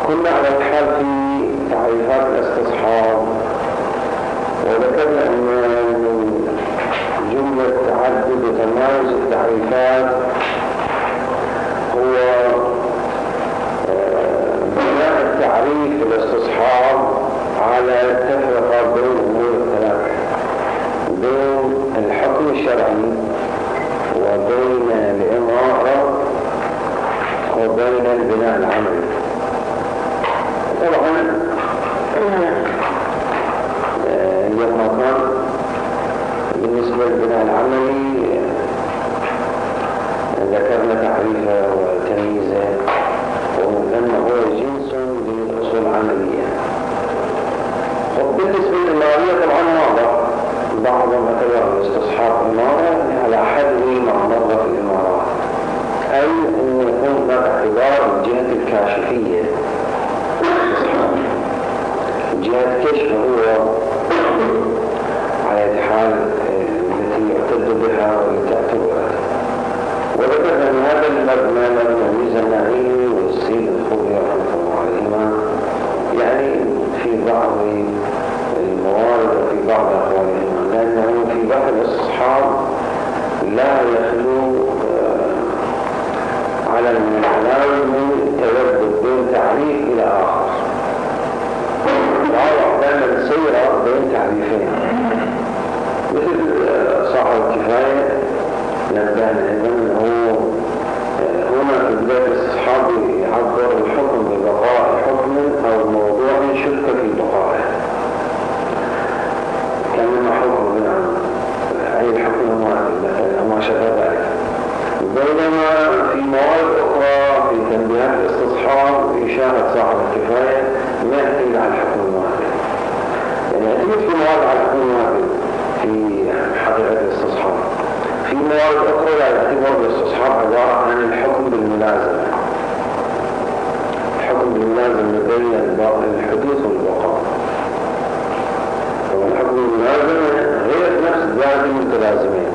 كنا على الحال في تعريفات الاستصحاب، وذكرنا أن من جملة تعدد وتمايز التعريفات هو بناء التعريف الاستصحاب على التفرقة بين أمور الثلاثة، بين الحكم الشرعي وبين الإمارة وبين البناء العملي. طبعا لما كان بالنسبة للبناء العملي ذكرنا تعريفه وتمييزه وأنه هو جنس للأصول العملية. وبالنسبة للإمارية طبعا واضح، بعضهم اعتبر الاستصحاب إمارة على حد ما مر في الإمارات، أي أن يكون هناك اعتبار الجهة الكاشفية. جهة كشف هو على الحال التي يعتد بها ولتعتبرها. وذكرنا أن هذا المبنى لم يميز النعيم والسيد الخضري رحمه الله عليهما، يعني في بعض الموارد وفي بعض أقوالهما، لأنه في بعض الاستصحاب لا يخلو على المعنى من تردد بين تعريف إلى آخر، وهو دائما سيرة بين تعريفين، مثل صاحب الكفاية نبدأنا أيضا هو هنا في بداية الاستصحاب يعبر الحكم ببقاء حكم أو موضوع شك في بقائه، كما حكم أي الحكم ما شابه ذلك. بينما في مواد أخرى في تنبيهات الاستصحاب إشارة صاحب الكفاية ما يعتمد على الحكم الواحد، يعني يعتمد في مواد على الحكم الواحد في حقيقة الاستصحاب. في مواد أخرى لا يعتبر الاستصحاب عبارة عن الحكم بالملازمة، الحكم بالملازمة بين الحدوث والبقاء. والحكم بالملازمة غير نفس ذات المتلازمين.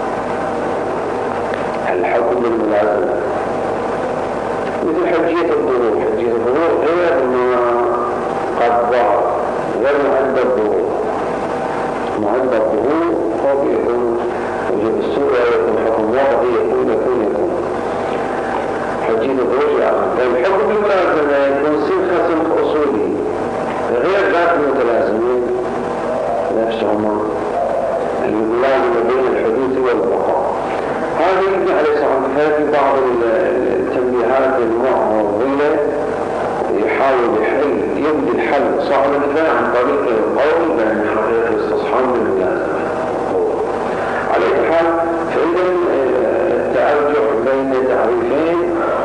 الحكم بالملازمة مثل حجية الظهور، حجية الظهور غير ما قد ظهر، غير معدل الظهور. معدل الظهور هو يكون وجود الصورة، يكون حكم واضح، يكون حجية الظهور آخر. الحكم بالملازمة يكون سنخ أصولي غير ذات المتلازمين نفسهما، الملازمة بين الحدوث والبقاء. هذا يبني عليه صاحب الكفاية في بعض التنبيهات المعرضية، يحاول يبدي الحل صاحب الكفاية عن طريق القول بأن حقيقة الاستصحاب بالملازمة. على أي حال فإذا التأرجح بين تعريفين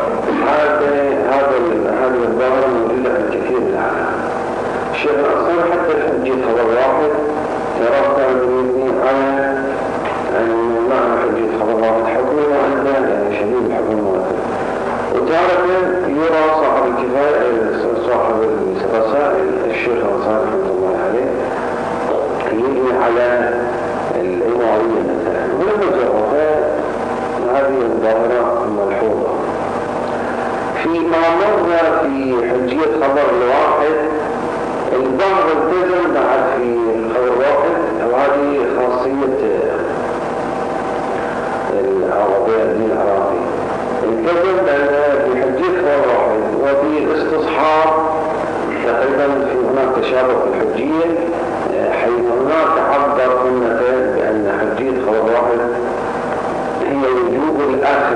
هذا الظاهر موجود في الكثير من الأعلام. الشيخ الأصلي حتى الحجية خبر واحد ترى يبني على أن معنى حجية خبر واحد حكم وعندنا يعني شديد الحكم المواثق. وتارة يرى صاحب الكفاية صاحب الرسائل الشيخ الأصلي رحمه الله عليه يبني على الإمارية مثلا، ولما جربها هذه الظاهرة ملحوظة. فيما مر في حجية خبر الواحد البعض التزم بعد في خبر واحد، وهذه خاصية العربية الدين العراقي، التزم بأن في حجية خبر واحد وفي الاستصحاب تقريبا في هناك تشابه في الحجية، حيث هناك عبر كلمتين بأن حجية خبر واحد هي وجوب الأخذ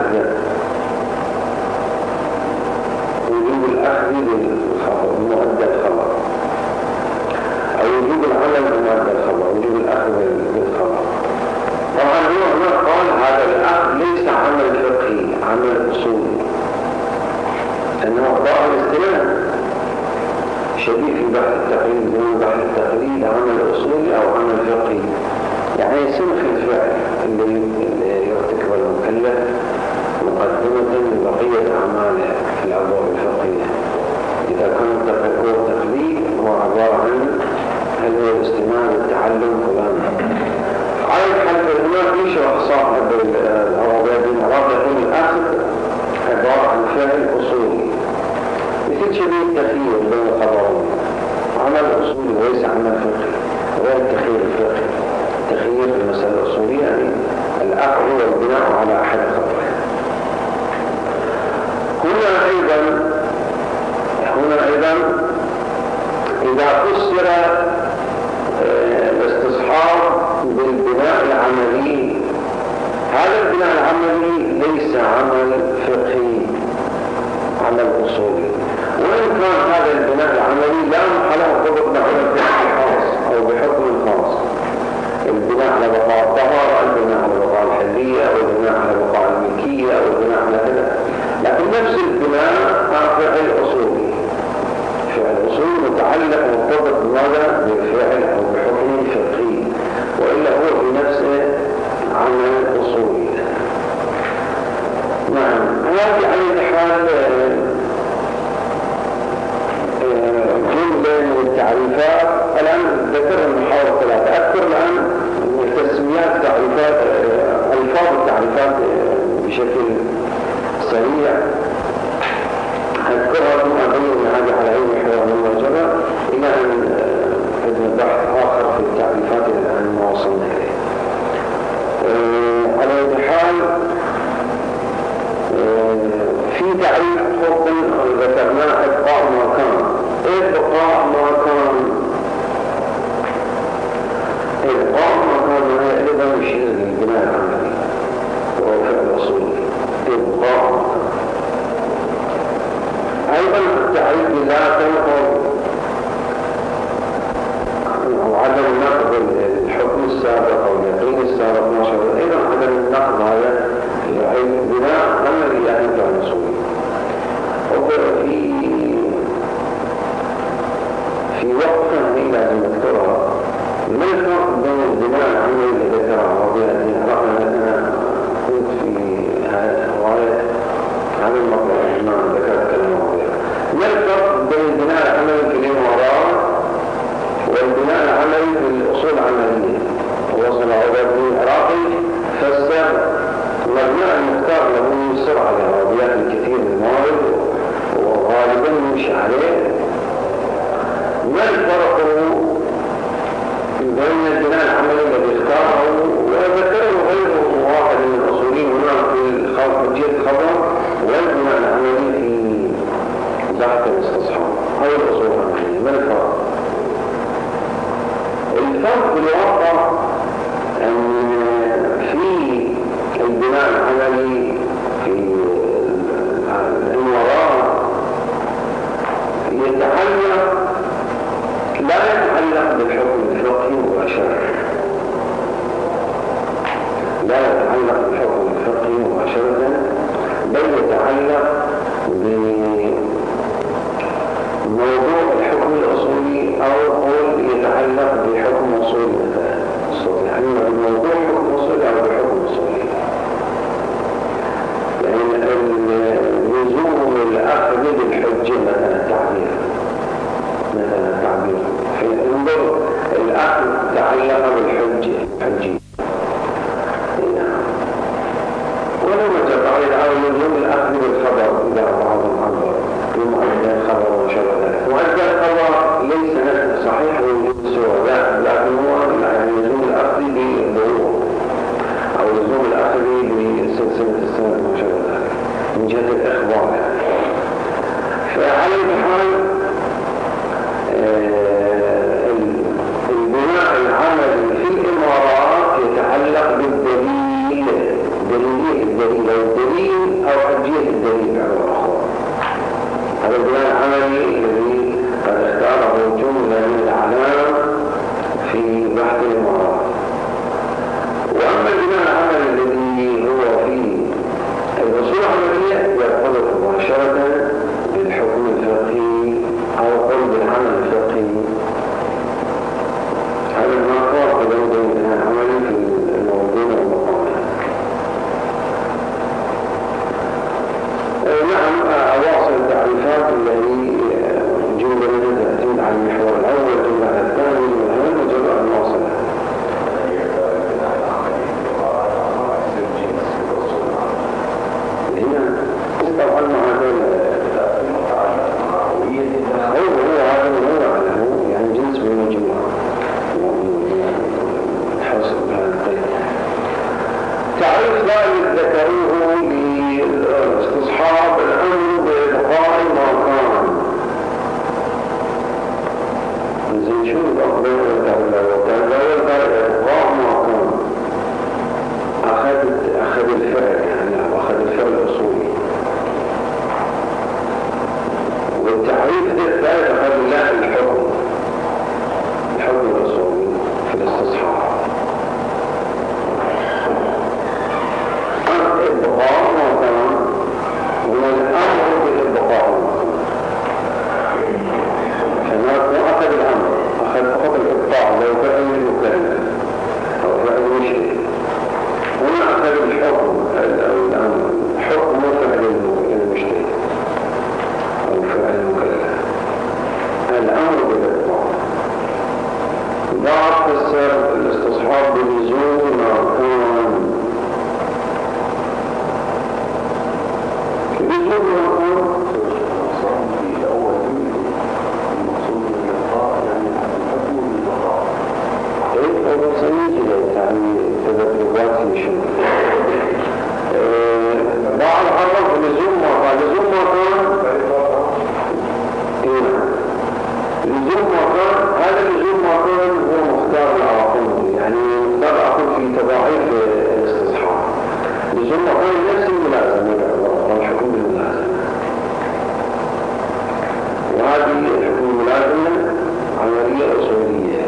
بمؤدى الخبر، أو وجوب العمل بمؤدى الخبر، وجوب الأخذ بالخبر. طبعا هو هنا قال هذا الأخذ ليس عمل فقهي، عمل أصولي، أنه أعضاء الاستلام شديد في بحث التقليد، من بحث التقليد عمل أصولي أو عمل فقهي، يعني سنخ الفعل اللي يرتكب المكلف مقدمة لبقية أعماله في الأبواب الفقهية. إذا كان التقليد هو عبارة عن هل هو الاستماع والتعلم فلان. على الحال هناك يشرح صاحب العربية الدين العراقي يقول الأخذ عبارة عن فعل أصولي، مثل مثل شبيه التخيير بين الخبرين، عمل أصولي وليس عمل فقهي، غير التخيير الفقهي. التخيير في المسألة الأصولية يعني الأخذ والبناء على أحد الخبرين. هنا أيضا إذا فسر الاستصحاب بالبناء العملي، هذا البناء العملي ليس عمل فقهي، عمل أصولي. وإن كان هذا البناء العملي لا محل مرتبط على الفقه الخاص أو بحكم خاص، البناء على بقاء الطهارة، البناء على بقاء الحلية، أو البناء على بقاء الملكية، أو البناء على كذا، لكن نفس البناء فعل أصولي. فعل أصولي متعلق مرتبط بماذا؟ بالفعل أو بحكم فقهي، وإلا هو في نفسه عمل أصولي. نعم، هذه على الحال جملة من التعريفات. الآن ذكر المحاور ثلاثة، أذكر الآن تسميات تعريفات، ألفاظ التعريفات بشكل سريع أذكرها ثم أبين هذا على علم حيوان المرجبة إلى أن أجد بحث آخر في التعريفات الآن ما وصلنا إليه. على أي حال في تعريف حكم ذكرناه إبقاء ما كان. إبقاء ما كان، إبقاء ما كان هي أيضا يشير للبناء العملي وهو فعل أصولي. إبقاء ما كان أيضا التعريف لا تنقض أو عدم نقض الحكم السابق أو اليقين السابق ما شاء الله، أيضا عدم النقض هذا البناء عملي يعني فعل أصولي. في وقفة هي لازم نذكرها، ما الفرق بين البناء العملي اللي ذكرها وبين عرفنا أننا كنت في رواية عن المطلع ما ذكرت كلمة واضحة. ما الفرق بين البناء العملي في الإمارات والبناء العملي في الأصول العملية؟ وصل عباد بن العراقي فسر مبنى المختار له يسر على عربيات الكثير من الموارد وغالبا يمشي عليه. ما الفرق بين البناء العملي الذي اختاره وذكره غيره واحد من الأصولين هنا في حجية الخبر والبناء العملي في بحث الاستصحاب؟ هذه الأصول العملية. ما الفرق؟ الفرق في الواقع أن في البناء العملي في الإمارات لا يتعلق بالحكم الفقهي مباشرة، لا يتعلق بالحكم الفقهي مباشرة، بل يتعلق بموضوع الحكم الأصولي أو قول يتعلق بحكم أصولي مثلا، يعني الموضوع حكم أصولي أو بحكم أصولي، يعني لزوم الأخذ بالحجة مثلا التعبير في انظر الأخذ تعلق بالحجة ولما تقعد على لزوم الأخذ بالخبر إذا بعضهم عبر بمؤدى الخبر وشبه ذلك. مؤدى الخبر ليس صحيح ويجب سواء، لكن هو يعني لزوم الأخذ بالضرورة أو لزوم الأخذ بسلسلة السنة وشبه ذلك من جهة الإخبار يعني. فعلى الحال البناء العملي في الإمارات يتعلق بالدليل، الدليل أو حجية الدليل على الأخوة. هذا البناء العملي الذي قد اختاره جملة من العلام في بحث الإمارات. وأما البناء العملي الذي هو في الأصول العملية يرتبط مباشرة بالحكم الفقهي أو قرب العمل الفقهي. هذا المقام بين البناء العملي في الموضوع والمقام. نعم، أواصل التعريفات التي جملة تعتمد على المحور الأول جملة على الثاني والهم وجملة المواصلة. هنا طبعا هذا لزوم أركان. لزوم أركان في الأول المقصود بالإلقاء يعني الحكم بالبقاء. إيه هو سيجي يعني تدرجات في شيء. بعض الحرف لزوم أركان. لزوم أركان لزوم مكان. هذا لزوم مكان هو مختار العواقب، يعني مختار العواقب في تضاعيف الاستصحاب. لزوم مكان نفس الملازمة والحكم بالملازمة، وهذه الحكم الملازمة عملية أصولية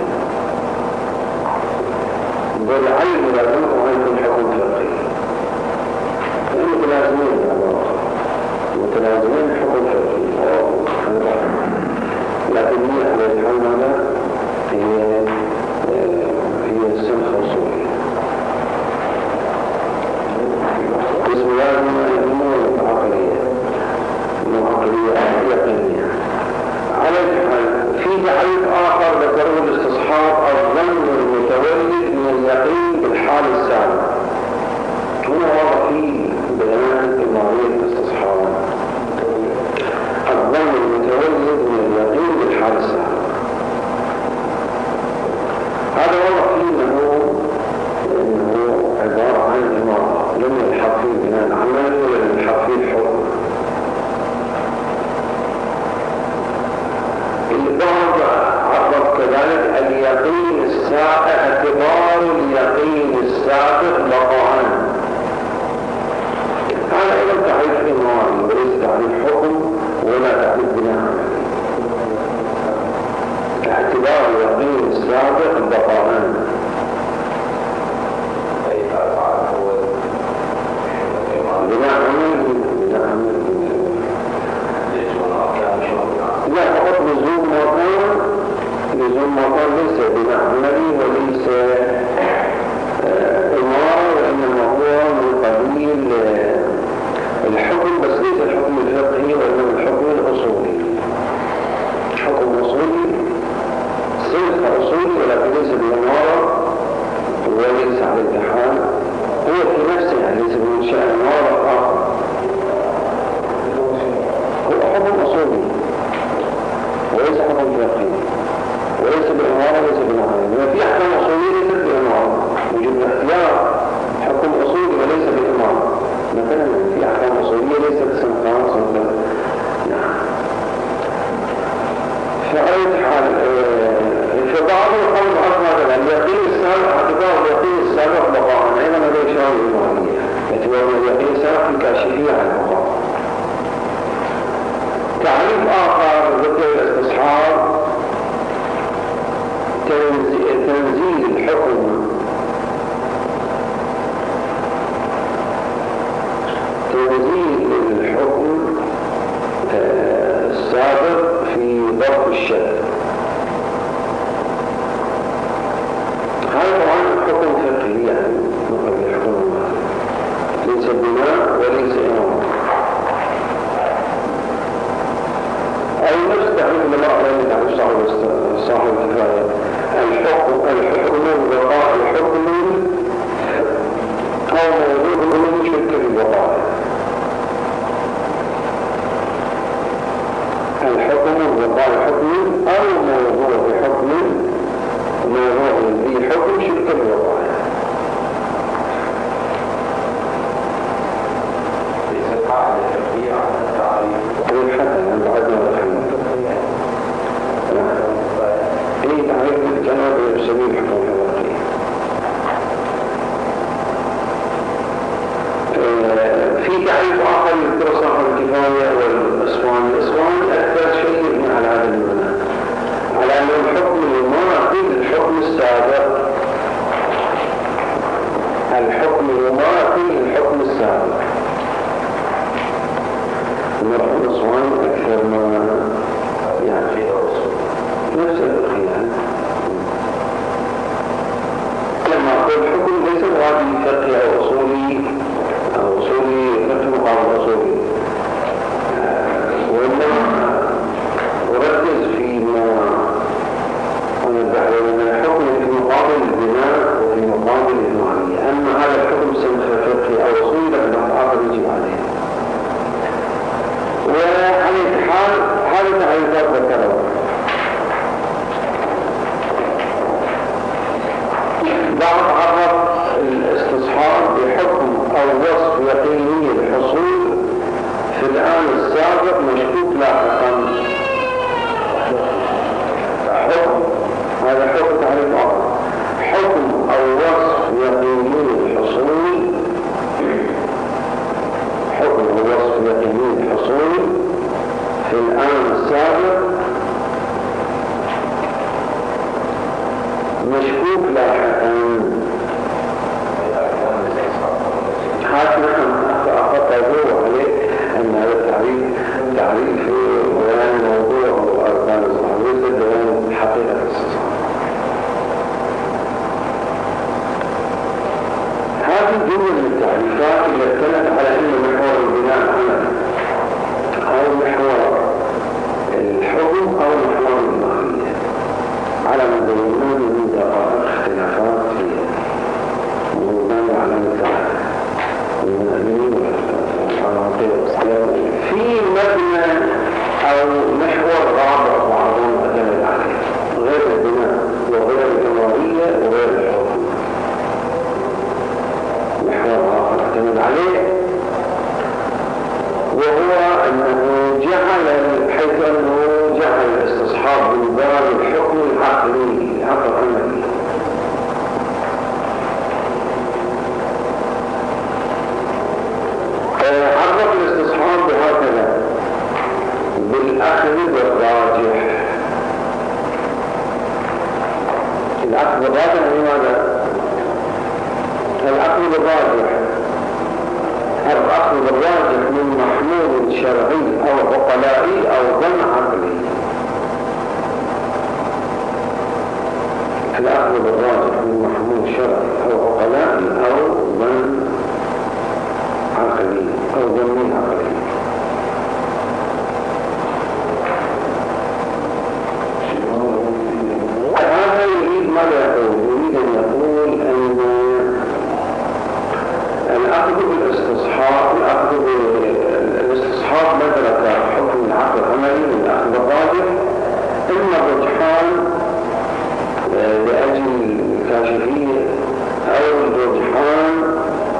بالعين الملازمة وهي حكم فقهي. متلازمين حكم فقهي، لكن هي على الحمد هي السنخ الصورية. بسم الله الرحمن الرحيم. العقلية يقينية. على الحال في تعريف آخر ذكره الاستصحاب الظن المتولد من اليقين بالحال السابق. هنا وضع فيه بيان المعروف الاستصحاب الظن المتولد من اليقين بالحال السابق. هذا وضع فيه انه عبارة عن إمارة لم يلحق فيه بناء العمل ولا يلحق فيه الحكم. البعض عرف كذلك اليقين السابق اعتبار اليقين السابق بقاءً. هذا أيضا تعريف إماري وليس تعريف حكم ولا تعريف بناء عملي. اعتبار اليقين السابق بقاءً. بناء عملي لا فقط لزوم مكان. لزوم مكان ليس بناء عملي وليس إمارة، وإنما هو من قبيل الحكم، بس ليس الحكم الفقهي وإنما الحكم الأصولي. حكم أصولي صنف أصولي ولكن ليس بإمارة وليس على الامتحان، هو في نفسه يعني ليس بمنشأ إمارة آخر، هو حكم أصولي وليس حكم فقهي وليس بإمارة وليس بإمارة. في أحكام أصولية ليست بإمارة، وجد الاختيار حكم أصولي وليس بإمارة. مثلا في أحكام أصولية ليست صنفان صنفان. نعم. فأي حال فبعض القول هذا اليقين السابق اعتبار اليقين السابق بقاء، أيضا هذا يشار بالمعنية اعتبار اليقين السابق في كاشفية عن البقاء. تعريف آخر ذكر الاستصحاب تنزيل الحكم السابق في ضرب الشك. هذا طبعا حكم فقهي يعني مثل الحكم ليس بناء وليس إمام. أي نفس تعريف المرأة التي تعرف صاحب الكفاية الحكم بقاء الحكم أو موضوع من شرك البقاء. الحكم بقاء الحكم أو موضوع حكم في حكم شرك البقاء. ليس قاعدة فقهية على التعريف حتى بعدنا دخلنا ايه تعريف الجناب يسميه الحكم الفقهي. في تعريف آخر يذكر صاحب الكفاية والأسوان. الأسوان أكثر شيء على هذا المعنى، على أن الحكم يماثل الحكم السابق. الحكم يماثل الحكم السابق. المرأة الأسوان أكثر ما يعني نفس الخيال. لما أقول الحكم ليس غادي فقهي أو أصولي أو أصولي فقه مقابل أصولي، وإنما أركز فيما أنا البحر من الحكم في مقابل البناء وفي مقابل البعض عرف الاستصحاب بحكم أو وصف يقيني الحصول في الآن السابق مشكوك لاحقا. حكم، هذا حكم تعريف آخر، حكم أو وصف يقيني الحصول، حكم أو وصف يقيني الحصول في الآن السابق مشكوك لاحقا. هذا نحن أخذ أدوه عليه أن هذا التعريف تعريف بيان موضوع وأركان الصحة ليس بيان حقيقة الصحة. هذه جملة من التعريفات اللي اتكلمت على أن محور البناء العملي أو محور الحكم أو محور الماهية على ما بينون من دقائق اختلافات فيها ومن على مثال المؤمنين في مبنى أو محور رابع بعضهم اعتمد عليه غير البناء وغير الإمارية وغير الحكم. محور آخر اعتمد عليه وهو أنه جعل حيث أنه جعل الاستصحاب من باب الحكم العقلي العقل العملي. عرف الاستصحاب بهكذا بالأخذ بالراجح. الأخذ بالراجح لماذا؟ الأخذ بالراجح الأخذ بالراجح من محمول شرعي أو عقلائي أو ظن عقلي. الأخذ بالراجح من محمول شرعي أو عقلائي أو ظن عقلي أو ظن عقلي. هذا يريد ماذا يقول؟ يريد أن يقول أن الأخذ بالاستصحاب الاستصحاب مدرك حكم العقل العملي من الأخذ الراجح إما الرجحان لأجل الكاشفية أو الرجحان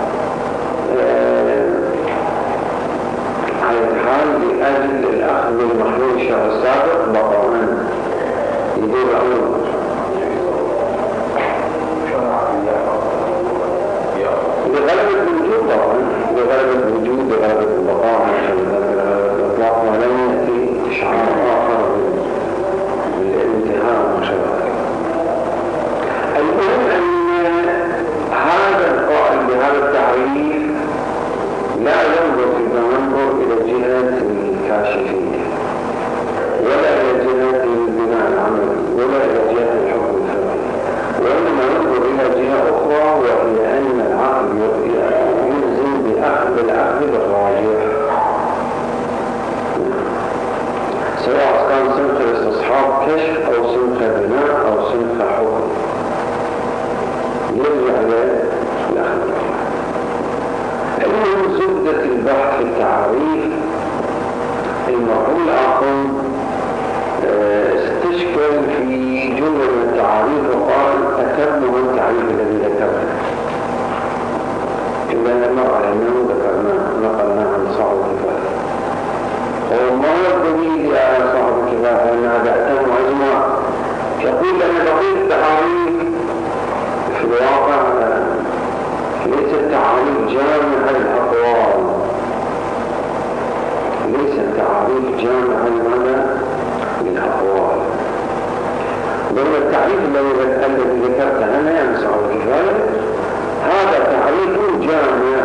على الحال لأجل الأخذ بالمحلول الشرع السابق بقاءً يدور أمر بغلبة الوجود طبعا، بغلبة الوجود بغلبة البقاء بغلبة الإطلاق ولم يأتي إشعار آخر بالانتهاء وما شابه ذلك. المهم أن هذا القائل بهذا التعريف لا ينظر إذا ننظر إلى جهة الكاشفية ولا إلى جهة البناء العملي ولا إلى جهة الحكم الفقهي، وإنما ننظر إلى جهة أخرى وهي أن العقل يلزم بالأخذ بالراجح سواء كان صنف الاستصحاب كشف أو صنف بناء أو صنف حكم يرجع للأخذ بالراجح. المهم زبدة البحث في التعريف المفعول الآخر استشكل في جملة من التعريف وقال أتم التعريف الذي ذكرته إلا نمر على أنه ذكرناه نقلناه عن صاحب الكفاية. وما هو الدليل على صاحب الكفاية أن هذا أتم وأجمع؟ يقول أن بقية التعريف في الواقع ليس التعريف جامع الأقوال، ليس التعريف جامع لماذا؟ للأقوال، بل التعريف الذي ذكرته أنا يعني صاحب الكفاية هذا تعريف جامع،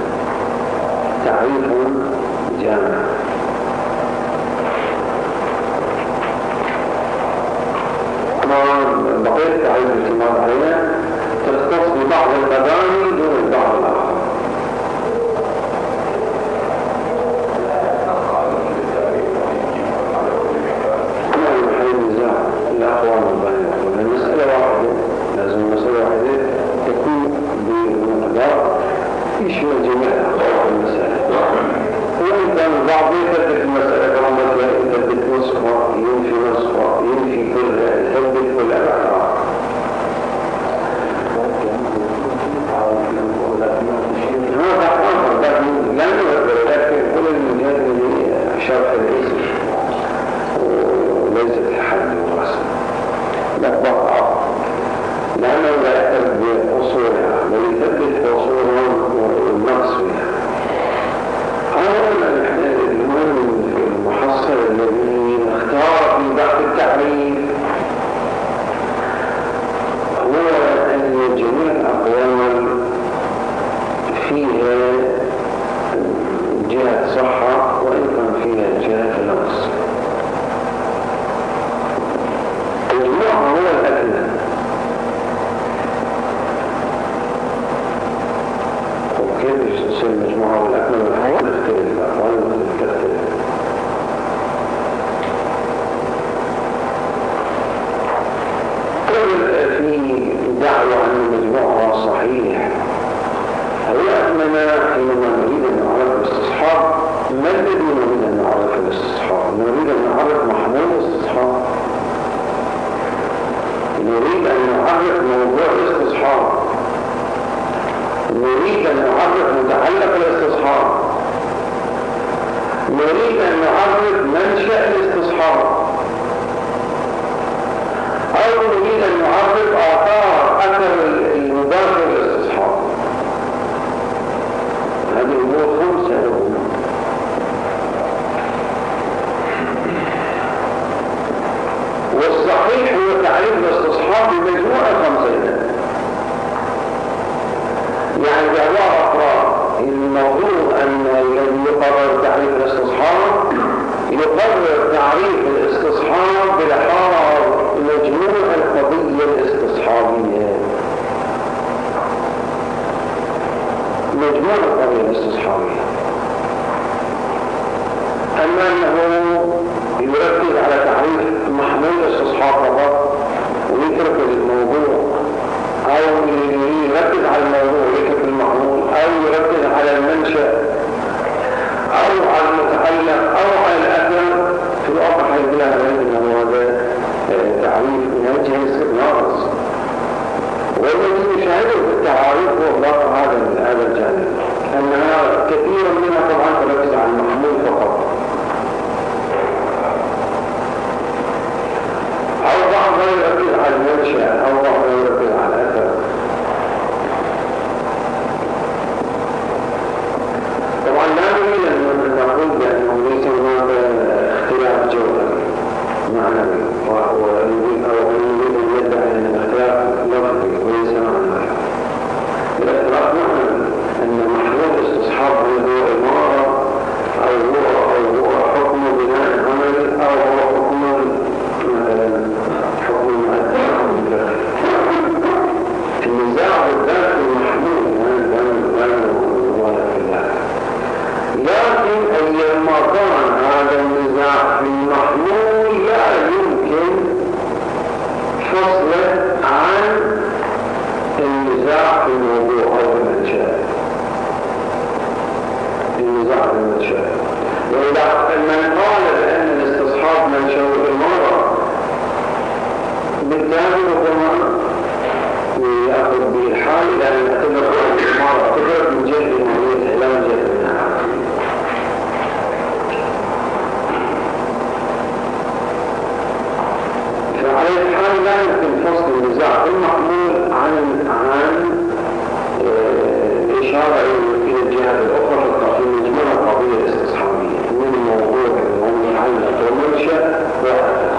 تعريف جامع. بقية التعريف الاعتماد عليها تختص ببعض المباني دون بعض الآخر. الأقوال والبيان المسألة واحدة، لازم المسألة واحدة تكون بمقدار يشمل جميع الأقوال المسألة. وإن كان البعض يثبت المسألة كما مثلا يثبت نصفها ينفي نصفها ينفي كلها يثبت كل الأعراض. دعوى أن مجموعها صحيح. أننا حينما نريد أن نعرف الاستصحاب ما الذي نريد أن نعرف الاستصحاب؟ نريد أن نعرف محمول الاستصحاب، نريد أن نعرف موضوع الاستصحاب، نريد أن نعرف متعلق الاستصحاب، نريد أن نعرف منشأ الاستصحاب، أو نريد أن نعرف أثر المباشر للاستصحاب. هذه الأمور 5 أمور. والصحيح هو تعريف الاستصحاب بمجموعة 5. يعني بعبارة أخرى الموضوع أن الذي يقرر تعريف الاستصحاب يقرر تعريف الاستصحاب بلحاظ مجموع القضية الاستصحابية، مجموع القضية الاستصحابية. أما أنه يركز على تعريف محمول الاستصحاب فقط ويترك الموضوع، أو يركز على الموضوع ويترك المحمول، أو يركز على المنشأ أو على المتعلق أو على الأثر، في الواقع حيث لا أنه هذا تعريف منهج ناقص. والذي يشاهده في التعاريف هو ضغط هذا الجانب، أنها كثيرا منها طبعا تركز على المحمول فقط، أو بعضها يركز على المنشأ، أو بعضها يركز على الأثر. طبعا لا نريد أن نقول بأنه ليس هناك اختلاف جوهري معنوي، ونريد أن يدعي أن الاختلاف لفظي وليس معنوي. الاختلاف معنوي أن محمول الاستصحاب هو إمارة أو هو حكم بناء عمل، أو هو حكم النزاع بالذات المحمول لكن أيما كان هذا النزاع في المحمول لا يمكن فصله عن النزاع في الموضوع أو المنشأ. النزاع في المنشأ، وإذا من قال بأن الاستصحاب منشأ الإمارة بالتالي ربما يأخذ به الحال لأن يعتبر الإمارة تدرك من جهة المعية لا من جهة منها. فعلى الحال لا يمكن فصل النزاع المحمول عن إشارة إلى الجهات الأخرى في مجموعة القضية الاستصحابية من الموضوع والمتعلق والمنشأ وهكذا.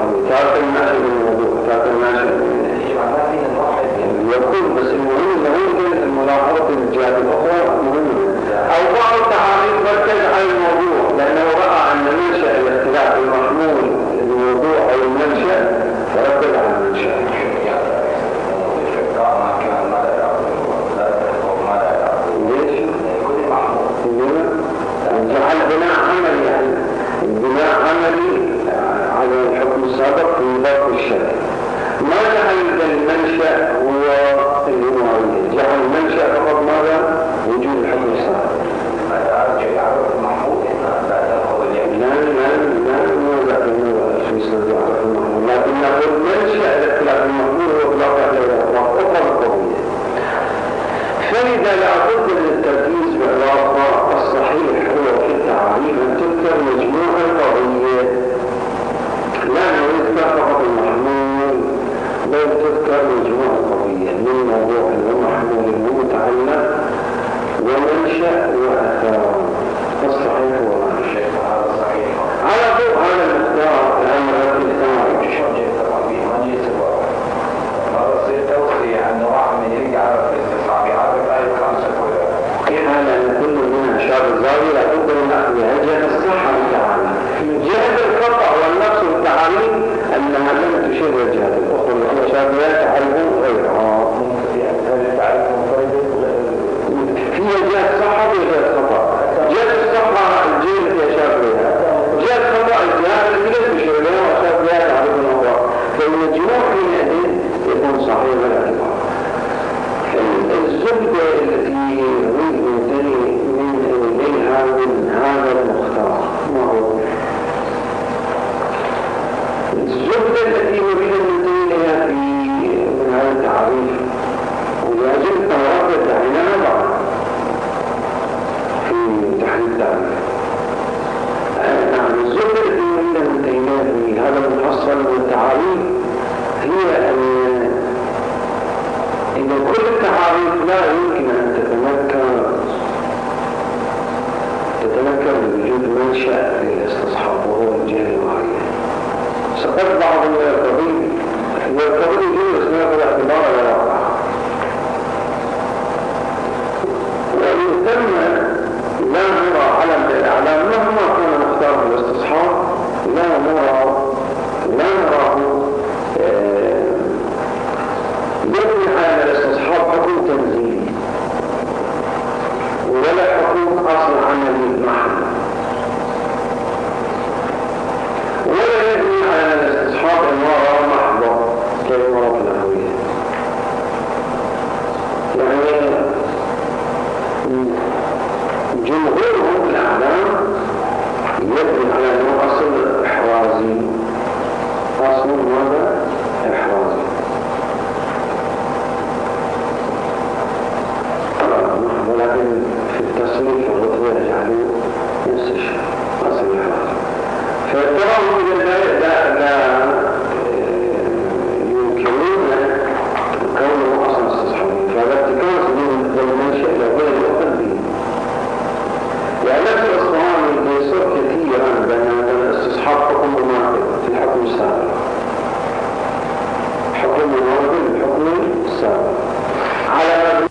يكون بس المهم انه ولذا لابد من التركيز بالعلاقة الصحيح هو في التعريف أن تذكر مجموعة القضية، لا يذكر فقط المحمول، بل تذكر مجموعة القضية من موضوع ومحمول ومتعلق ومنشأ وأثار. الصحيح هو منشأ. هذا صحيح. على ضوء هذا المختار الأمر في الثاني هذا صير توصية أنه واحد من يرجع على الاستصحاب هذا الآية 5 كلها. في حال أن كل منها شاب الزاوية لابد من أخذها جهة الصحة والتعاليم. جهة الخطأ والنقص والتعاليم أنها لم تشير الجهة الأخرى لأن الشافعية تعرفون غيرها. هل تعرف منفردة؟ في جهة الصحة وجهة الخطأ. جهة الصحة الجهة يا شافعية، جهة الخطأ الجهة التي لم تشير لها والشافعية تعرفون أخرى، فالمجموع حينئذ يكون صحيح بالاعتبار. الزبدة التي ننتهي إليها من هذا المختار ما هو؟ الزبدة التي نريد أن ننتهي إليها من هذا التعريف ولازم نتوقف دعينا بعض في تحديد التعريف. نعم، الزبدة التي نريد أن ننتهي إليها في هذا المحصل من التعريف هي إن كل التعاريف لا يمكن أن تتمكن بوجود منشأ للاستصحاب وهو الجهة المعينة. سقط بعض القضية يجوز اسمها بالاعتبار على الواقع، وإن تم لا نرى علم الإعلام مهما كان مختار الاستصحاب لا نراه يبني على الاستصحاب حكم تنزيلي ولا حكم أصل عملي محض، ولا يبني على الاستصحاب عبارة محضة كالعبارة النحوية. يعني جمهورهم الأعلام يبني على أنه أصل إحرازي، أصل ماذا؟ إحرازي. ولكن في التصنيف الرتبة يجعلوا نفس الشيء أصل الإحراز. فالتراهم لا يمكنون كونه أصل استصحابي، فهذا ارتكاز من المنشأ لغير يؤخذ به. يعني نفس الأصطهام يصير كثيرا بأن الاستصحاب حكم مناقض في الحكم السابق، حكم مناقض الحكم السابق على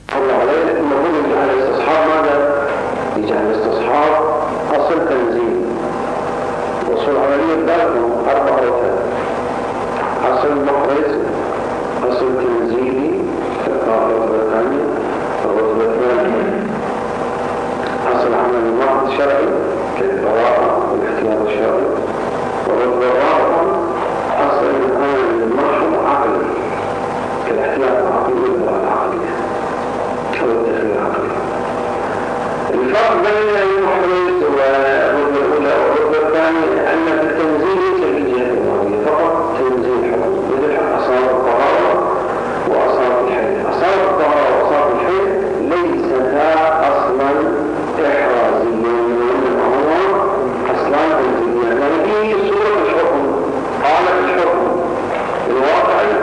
يجعل الاستصحاب أصل تنزيل وصول عملية دارهم 4 أو 3 أصل محرز، أصل تنزيلي في الرتبة الثانية، الرتبة الثانية أصل عمل المعرض الشرعي كالبراءة والاحتياط الشرعي، والرتبة الرابعة أصل المحرض عقلي كالاحتياط العقلي والبراءة العقلية أو التخيير العقلي. الفرق بين المحرز والرتبة الأولى والرتبة الثانية أن في التنزيل ليس في الجهة الماضية فقط تنزيل حكم، مثل أصابة الطهارة وأصابة الحيض. أصابة الطهارة وأصابة الحيض ليستا أصلا إحرازيا وإنما هو أصلا تنزيليا، يعني في صورة الحكم قالت الحكم الواقعي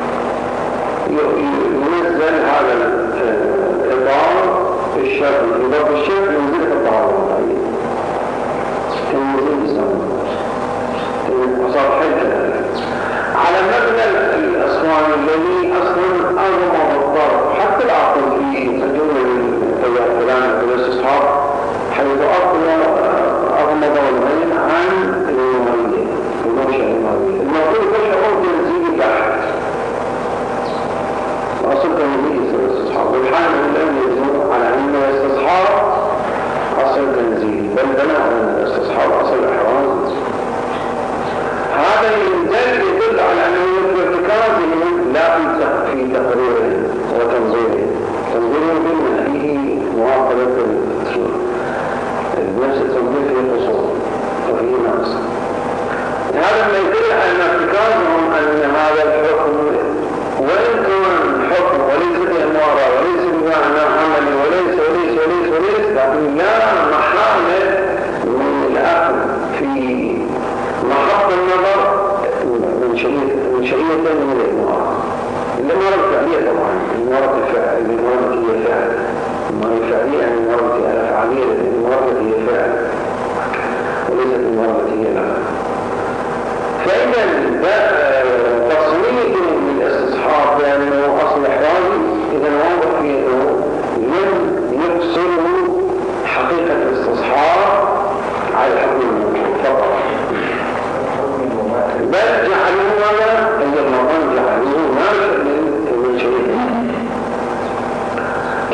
ينزل هذا الإطار الشرط الضرب الشرط ينزل في الطهارة الوضعية تنزيل الزمن وصار حل كذلك على مبنى الأصوان الذي أصلا أغمض الضرب حتى العقل في الجملة الكلام في الاستصحاب حيث أغمض العين عن المميز المنشأ المميز. المفروض تشعر تنزيل بحث أصل تنزيل في الاستصحاب، والحال الآن يجب على أن الاستصحاب أصل تنزيل بل بناء على الاستصحاب أصل إحراز. هذا يدل على أنه يجب ارتكازهم لا في تقريره وتنظيره. تنظيره بما فيه مواقبة نفس التنظير فيه قصور وفيه نقص. هذا ما يدل على ارتكازهم أن هذا الحكم وإن كان حكم وليس بأمارة وليس بمعنى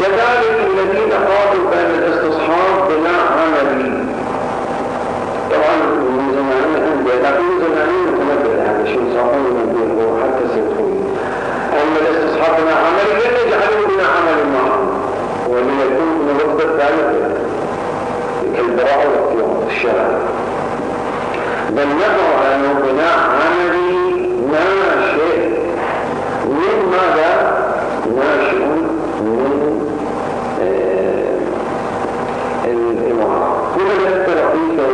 كذلك الذين قالوا بأن الاستصحاب بناء عملي، طبعا من زمانين أنبياء، لكن من زمانين متمدد هذا شيء صحيح من هو حتى سيدخل أن الاستصحاب بناء عملي لن يجعلوا بناء عمل معهم، ومن يكون من رتبة ثالثة كالبراءة والاختيار الشرع، بل نظر أنه بناء عملي ناشئ من ماذا؟ ناشئ من الإمارة. هنا التلقيق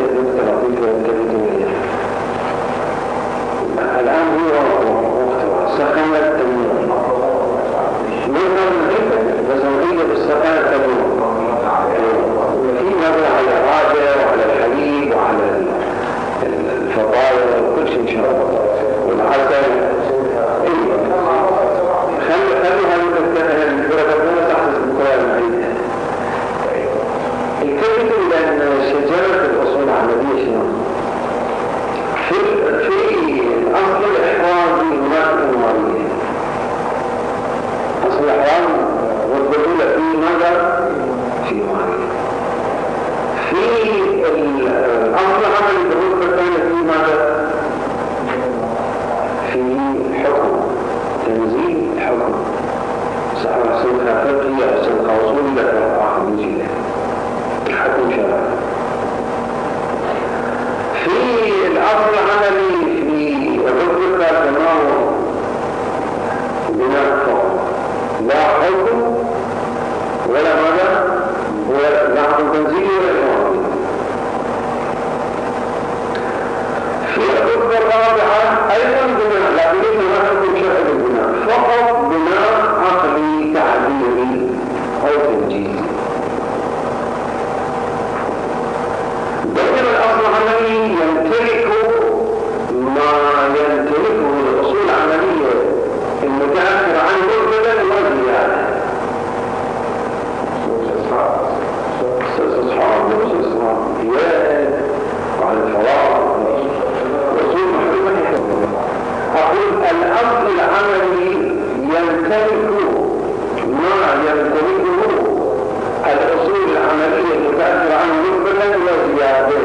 الآن هو وقتها سخن التنمية منهم جدا بزوجية بالسخن التنمية، وفي نظر على الراجع وعلى الحليب وعلى الفضايا وكل شيء إن شاء الله والعسل. خلوا هذه البركة تحت البكرة المعيدة. الكلمة لأن شجرة الأصول العملية شنو؟ في أصل الإحراز هناك أنواعية. أصل الإحراز والبطولة في ماذا؟ في معية. في الأصل العملي بالرتبة الثانية في ماذا؟ في حكم تنزيل حكم سواء سلطة فقهية أو سلطة أصولية أو آخر من جهة الحكم شرعي. في الأصل العملي في الرتبة تناول بناء فقه لا حكم ولا ماذا ولا حكم تنزيل ولا إمامي. في الرتبة الرابعة أيضا بناء لكن ليس ما حكم شرعي بالبناء، فقط بناء عقلي تعبيري أو تنجيزي. بينما الأصل العملي يمتلك ما يمتلكه الأصول العملية المتأثر عنه مبدأ وزيادة. استصحاب وعلى الفواضل وصول محكمة. أقول الأصل العملي يمتلك ما يمتلكه الأصول العملية المتأثر عنه مبدأ وزيادة،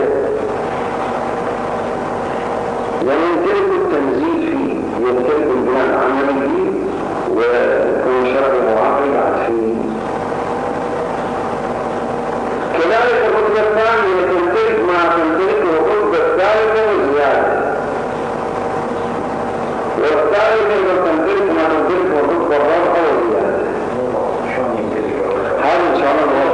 يمتلك التنزيل فيه، يمتلك البناء العملي فيه، ويكون شرعي وعقل فيه. كذلك الرتبة الثانية تمتلك ما تمتلكه الرتبة الثالثة وزيادة، والثالثة تمتلك ما تمتلكه الرتبة الرابعة وزيادة. هذا إن شاء الله